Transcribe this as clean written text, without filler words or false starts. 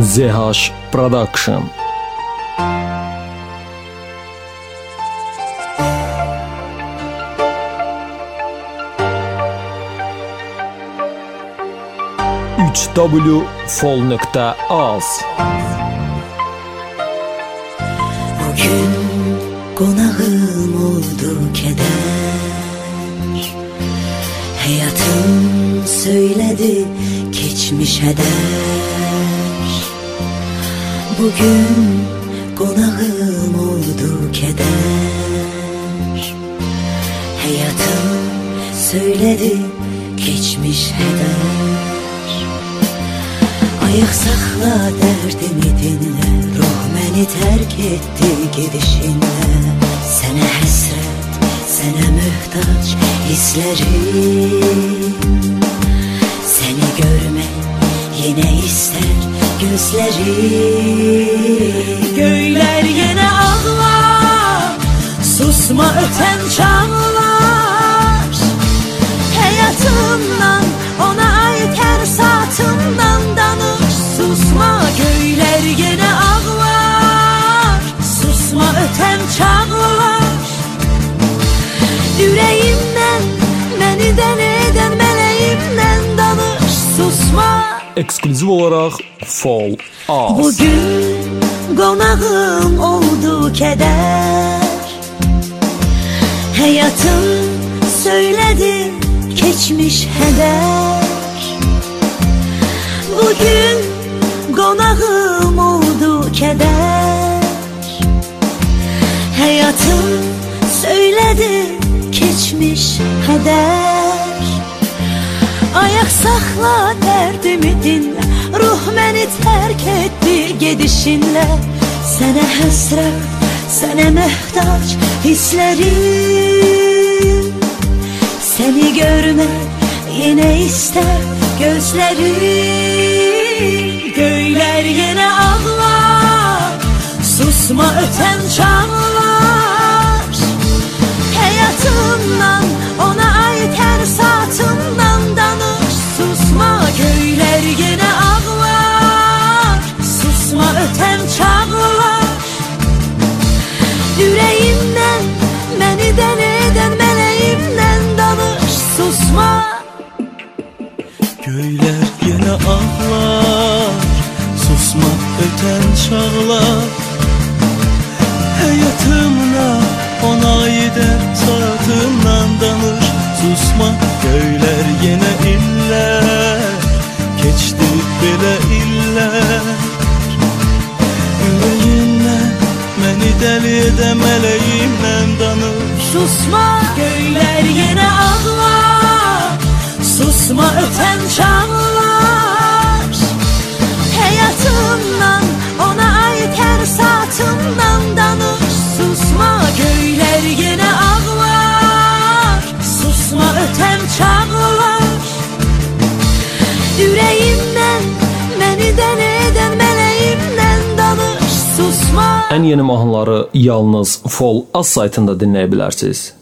ZH Production. www.fol.az. Bugün konağım oldu keder. Hayatım söyledi geçmiş heder. Bugün konağım oldu keder. Hayatım söyledi geçmiş heder. Ayıq saxla dərdimi dinlə, ruh məni tərk etdi gedişinlə. Sənə həsrət, sənə möhtac hisslərim. Səni görmək yenə istər gözlərim. Göylər yenə ağlar, susma ötən çağlar. Həyatımdan, ona ait hər saatımdan danış. Susma, göylər yenə ağlar, susma ötən çağlar. Ürəyimdən, məni dəli edən mələyimdən danış. Susma. Ekskluziv olaraq Fol.az. Bugün qonağım oldu kədər. Həyatım söylədi keçmiş hədər. Bugün qonağım oldu kədər. Həyatım söylədi keçmiş hədər. Ayaq saxla dərdimi dinlə, ruh məni tərk etdi gedişinlə. Sənə həsrət, sənə möhtac hisslərim. Səni görmək yenə istər gözlərim. Göylər yenə ağlar, susma ötən çağlar. Həyatımdan, ona ait hər saatımdan danış. Susma, göylər yenə ağlar, susma ötən çağlar. Ürəyimdən, məni dəli edən mələyimdən danış. Susma. Göylər yenə ağlar, susma ötən çağlar. Həyatımda ona edər saatından danış. Susma, göylər yenə illər, keçdi belə illər. Ürəyimdən, məni dəli edən mələyimdən danış. Susma, göylər yenə ağlar, susma ötən çağlar. Həyatımdan, ona ait hər saatımdan danış. Susma, göylər yenə ağlar, susma ötən çağlar. Ürəyimdən, məni dəli edən mələyimdən danış. Susma. Ən yeni mahnıları yalnız Fol.az saytında dinləyə bilərsiniz.